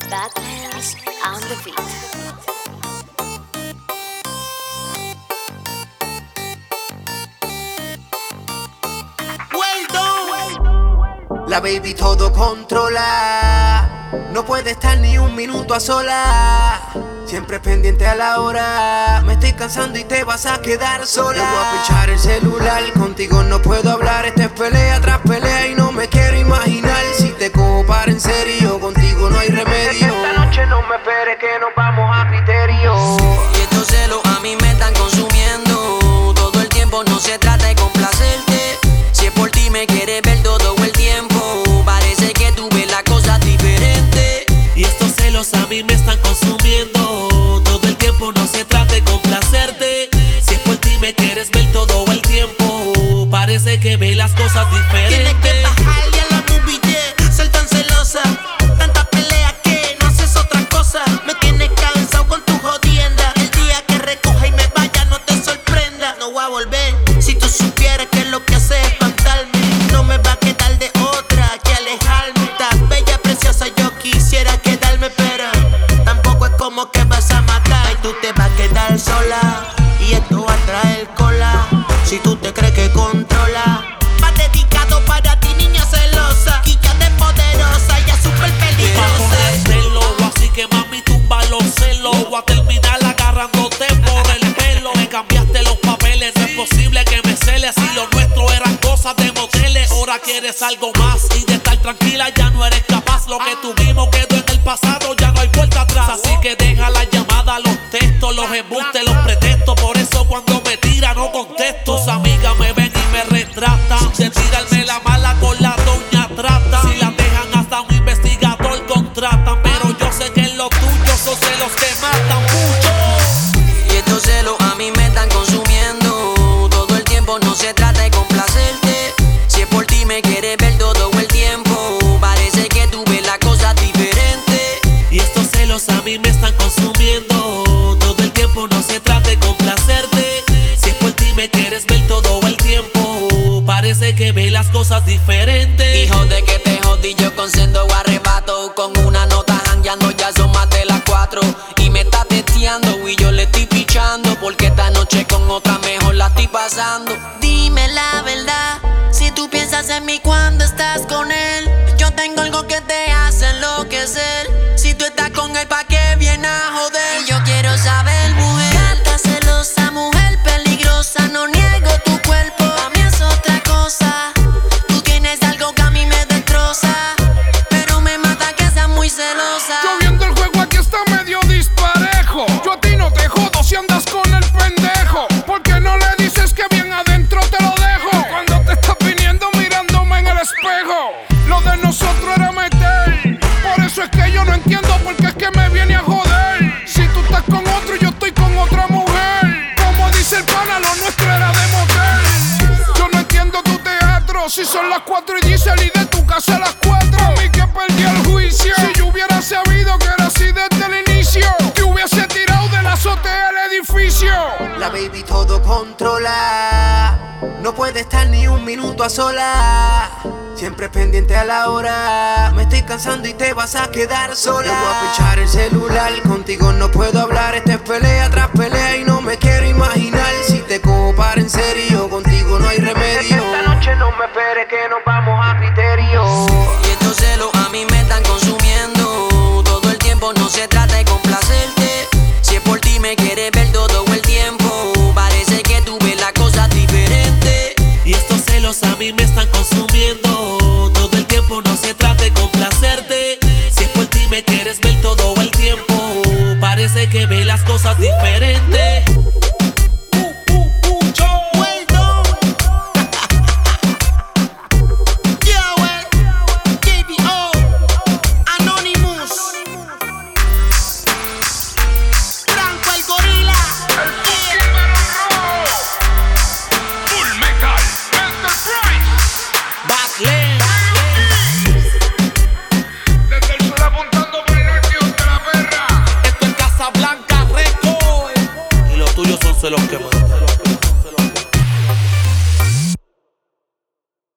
Badlands on the beat. La baby todo controla, no puede estar ni un minuto a sola. Siempre pendiente a la hora, me estoy cansando y te vas a quedar sola. Le voy a pinchar el celular, contigo no puedo hablar. Esta es pelea tras pelea y no me quiero imaginar si te cojo para en serio, contigo no hay remedio. Esta noche no me esperes que nos vamos a criterio. Y estos celos a mí me están consumiendo. Todo el tiempo no se trata de complacerte. Si es por ti me quieres ver todo el tiempo. Parece que tú ves las cosas diferentes. Y estos celos a mí me están consumiendo. Todo el tiempo no se trata de complacerte. Si es por ti me quieres ver todo el tiempo. Parece que ves las cosas diferentes. Tienes que bajarle a la movie, yeah. Ser tan celosa, tanta pelea que no haces otra cosa. Me tienes cansado con tu jodienda. El día que recoja y me vaya no te sorprenda. No voy a volver. Si tú supieras que lo que haces es espantarme, no me va a quedar de otra que alejarme. Estás bella, preciosa, yo quisiera quedarme, pero tampoco es como que vas a matar. Y tú te vas a quedar sola y esto va a traer cola. Si tú te crees que controla, más dedicado para ti, niña celosa. Quilla de poderosa, ella es súper peligrosa. Así que mami tumba los celos. Voy a terminar agarrándote por el pelo. Me cambiaste los papeles, no es posible que me celes. Si lo nuestro eran cosas de moteles, ahora quieres algo más. Y de estar tranquila ya no eres capaz. Lo que tuvimos quedó en el pasado, ya no hay vuelta atrás. Así que deja la llamada, los textos, los embustes, los pretextos. Por eso cuando me tira no contesto. Tus amigas me ven y me retratan. De tirarme la mala con la doña trata. Si la dejan hasta un investigador contratan. Pero yo sé que en lo tuyo esos celos te matan mucho. Y estos celos a mí me están consumiendo. Todo el tiempo no se trata de complacerte. Si es por ti me quieres ver todo el tiempo. Parece que tú ves las cosas diferentes. Y estos celos a mí me están consumiendo. Todo el tiempo no se trata de complacerte. Si es por ti me quieres ver todo el tiempo. Parece que ves las cosas diferentes. Hijo de que te jodí yo con sendo arrebato. Con una nota jangueando ya son más de las 4. Y me está testeando y yo le estoy pichando. Porque esta noche con otra mejor la estoy pasando. Dime la verdad, si tú piensas en mí cuando estás con él. Yo tengo algo que te hace enloquecer. Si tú estás con él, ¿pa' qué viene a joder? Y yo quiero saber, mujer, gata celosa, mujer peligrosa. No niego tu cuerpo, a mí es otra cosa. Tú tienes algo que a mí me destroza, pero me mata que seas muy celosa. Yo viendo el juego aquí está medio disparejo. Yo a ti no te jodo si andas con el pendejo. ¿Por qué no le dices que bien adentro te lo dejo? Cuando te estás viniendo mirándome en el espejo. Lo de nosotros era meter. Por eso es que yo no entiendo por qué es que me viene a joder. Si tú estás con otro y yo estoy con otra mujer. Como dice el pana, lo nuestro era de motel. Yo no entiendo tu teatro. Si son las 4 y dice y de tu casa a las 4. A mí que perdí el juicio. Si yo hubiera sabido que era así desde el inicio, te hubiese tirado de la azotea del edificio. La baby todo controla, no puede estar ni un minuto a sola. Siempre pendiente a la hora, me estoy cansando y te vas a quedar sola. Le voy a pinchar el celular, contigo no puedo hablar. Esta es pelea tras pelea y no me quiero imaginar si te cojo para en serio, contigo no hay remedio. Esta noche no me esperes que nos vamos a criterio. Y estos celos a mí me están consumiendo. Todo el tiempo no se trata de complacerte. Si es por ti me quieres ver todo el tiempo. Parece que tú ves las cosas diferentes. Y estos celos a mí me están consumiendo. Todo el tiempo no se trata de complacerte. Si es por ti me quieres ver todo el tiempo. Parece que ves las cosas diferentes.